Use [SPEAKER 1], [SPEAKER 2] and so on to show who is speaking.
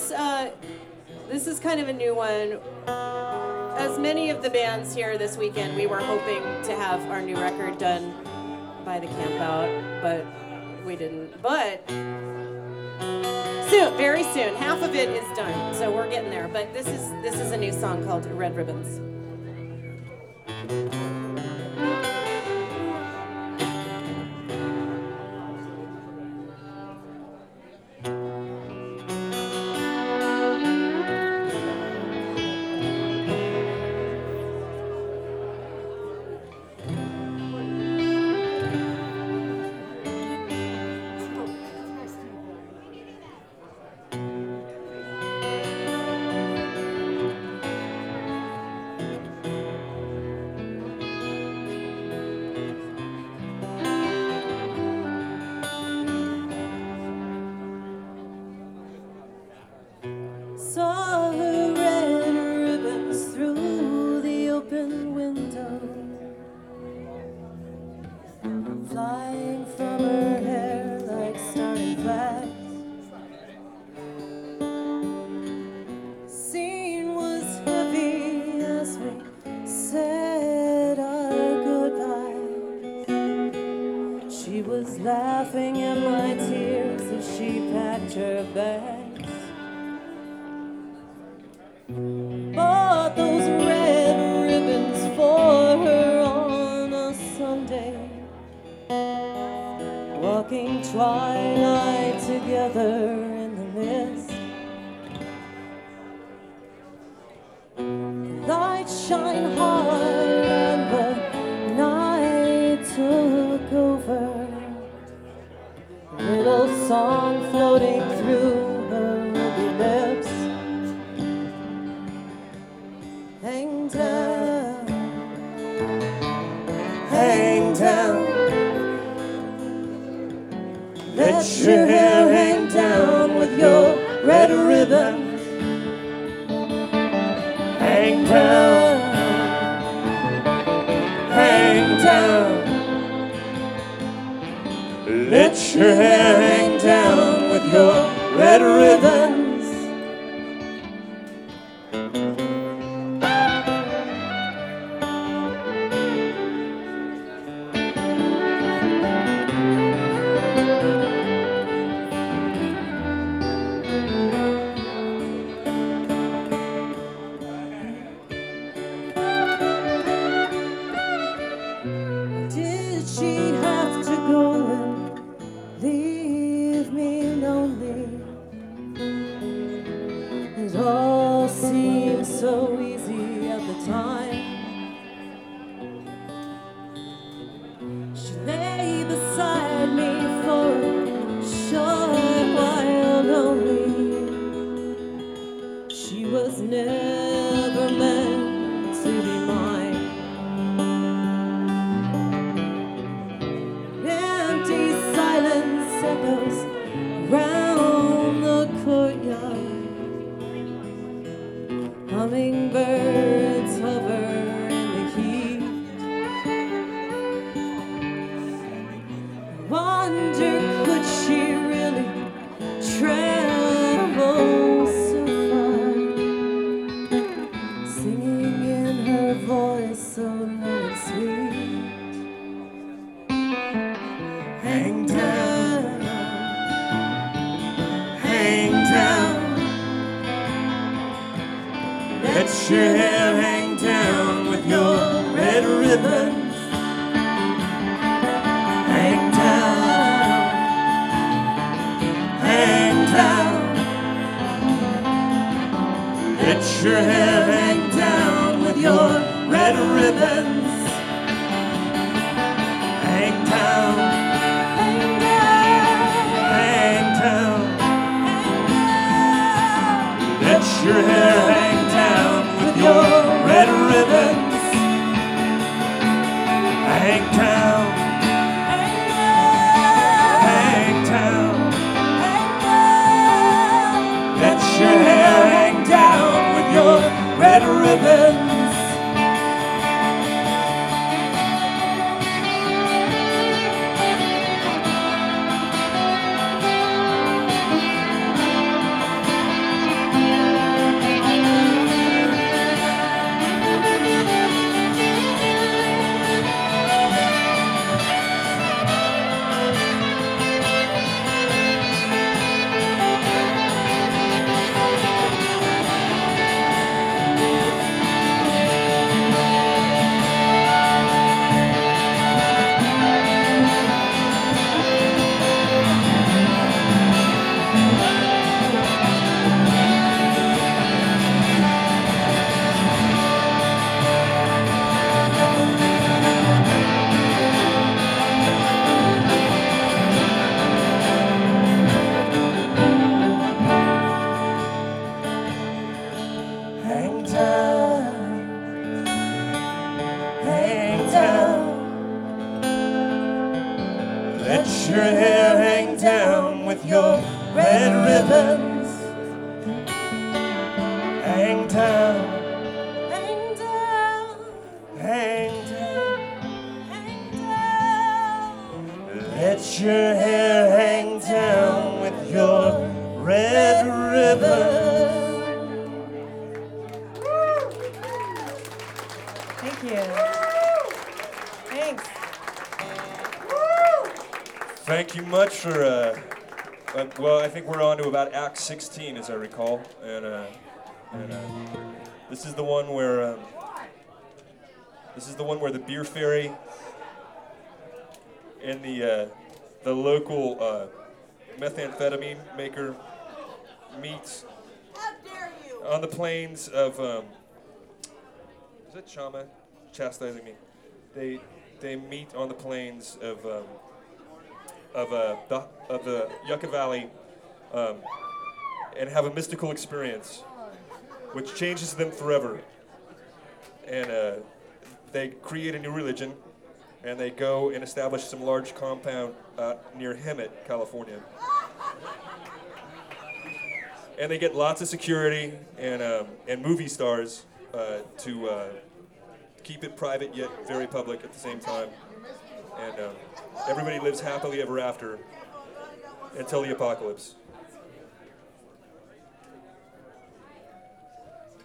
[SPEAKER 1] This is kind of a new one. As many of the bands here this weekend, we were hoping to have our new record done by the camp out, but we didn't. But soon, very soon, half of it is done, so we're getting there. But this is a new song called Red Ribbons.
[SPEAKER 2] Saw her red ribbons through the open window, flying from her hair like starry flags. Scene was heavy as we said our goodbyes. She was laughing at my tears as she packed her bags. Bought those red ribbons for her on a Sunday, walking twilight together in the mist. Lights shine hard and the night took over. Little song floating through her ruby lips. Hang down, hang down. Let your hair hang down with your red ribbon. Hang down, hang down. Let your hair hang down with your red ribbons. Did she have to go and leave me lonely? It all seemed so easy at the time. She lay beside me for a short while only. She was never meant to be mine. Empty silence echoes round the courtyard. Hummingbirds hover in the heat. Wonder, could she really travel so far? Singing in her voice so low and sweet. Hang down, hang down. Let your hair hang down with your red ribbons. Hang down, hang down. Let your hair hang down with your red ribbons. Hang down, hang down. Let your hair hang down with your
[SPEAKER 3] down with your red ribbons. Hang down,
[SPEAKER 2] Hang down,
[SPEAKER 3] hang down.
[SPEAKER 2] hang down.
[SPEAKER 3] Let your hair hang down with your red ribbon.
[SPEAKER 1] Thank you. Thanks.
[SPEAKER 4] Thank you much for, well, I think we're on to about Act 16, as I recall. And this is the one where, the beer fairy and the local methamphetamine maker meets on the plains of, is that Chama chastising me? They meet on the plains of the Yucca Valley and have a mystical experience which changes them forever. And they create a new religion, and they go and establish some large compound near Hemet, California. And they get lots of security and movie stars to keep it private yet very public at the same time. And everybody lives happily ever after until the apocalypse.